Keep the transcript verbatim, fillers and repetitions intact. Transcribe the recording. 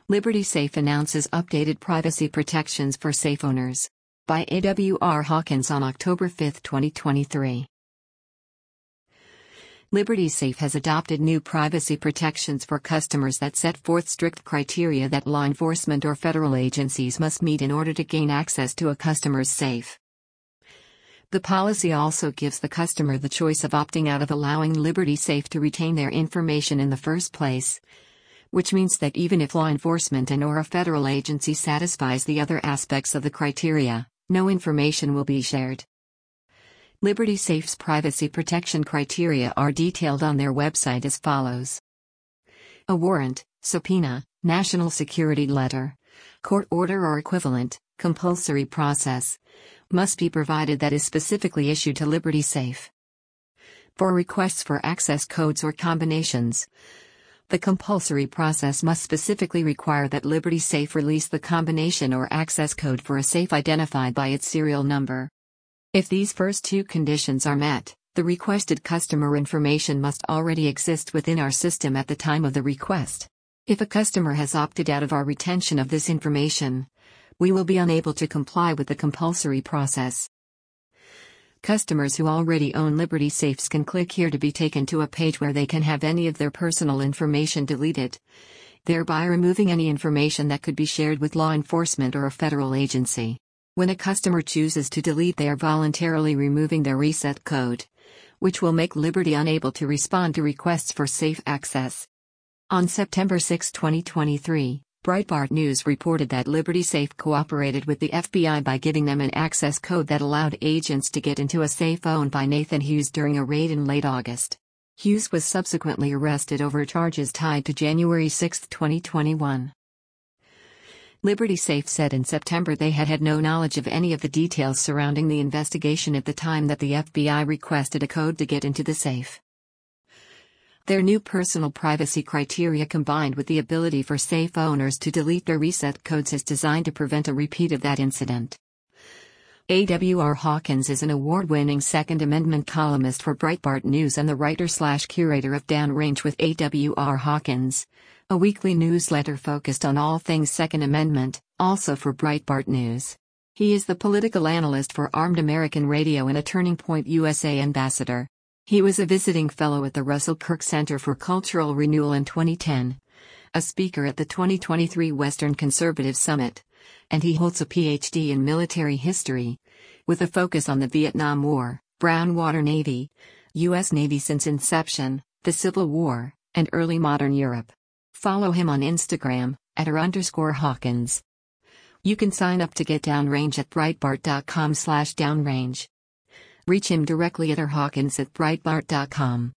Liberty Safe announces updated privacy protections for safe owners. By A W R Hawkins on October fifth, twenty twenty-three. Liberty Safe has adopted new privacy protections for customers that set forth strict criteria that law enforcement or federal agencies must meet in order to gain access to a customer's safe. The policy also gives the customer the choice of opting out of allowing Liberty Safe to retain their information in the first place, which means that even if law enforcement and or a federal agency satisfies the other aspects of the criteria, no information will be shared. Liberty Safe's privacy protection criteria are detailed on their website as follows. A warrant, subpoena, national security letter, court order or equivalent, compulsory process, must be provided that is specifically issued to Liberty Safe. For requests for access codes or combinations, the compulsory process must specifically require that Liberty Safe release the combination or access code for a safe identified by its serial number. If these first two conditions are met, the requested customer information must already exist within our system at the time of the request. If a customer has opted out of our retention of this information, we will be unable to comply with the compulsory process. Customers who already own Liberty Safes can click here to be taken to a page where they can have any of their personal information deleted, thereby removing any information that could be shared with law enforcement or a federal agency. When a customer chooses to delete, they are voluntarily removing their reset code, which will make Liberty unable to respond to requests for safe access. On September sixth, twenty twenty-three, Breitbart News reported that Liberty Safe cooperated with the F B I by giving them an access code that allowed agents to get into a safe owned by Nathan Hughes during a raid in late August. Hughes was subsequently arrested over charges tied to January sixth, twenty twenty-one. Liberty Safe said in September they had had no knowledge of any of the details surrounding the investigation at the time that the F B I requested a code to get into the safe. Their new personal privacy criteria, combined with the ability for safe owners to delete their reset codes, is designed to prevent a repeat of that incident. A W R Hawkins is an award-winning Second Amendment columnist for Breitbart News and the writer-slash-curator of Downrange with A W R Hawkins, a weekly newsletter focused on all things Second Amendment, also for Breitbart News. He is the political analyst for Armed American Radio and a Turning Point U S A ambassador. He was a visiting fellow at the Russell Kirk Center for Cultural Renewal in twenty ten, a speaker at the twenty twenty-three Western Conservative Summit, and he holds a P H D in military history, with a focus on the Vietnam War, Brown Water Navy, U S Navy since inception, the Civil War, and early modern Europe. Follow him on Instagram, at r underscore Hawkins. You can sign up to get Downrange at breitbart dot com slash downrange. Reach him directly at r hawkins at breitbart dot com.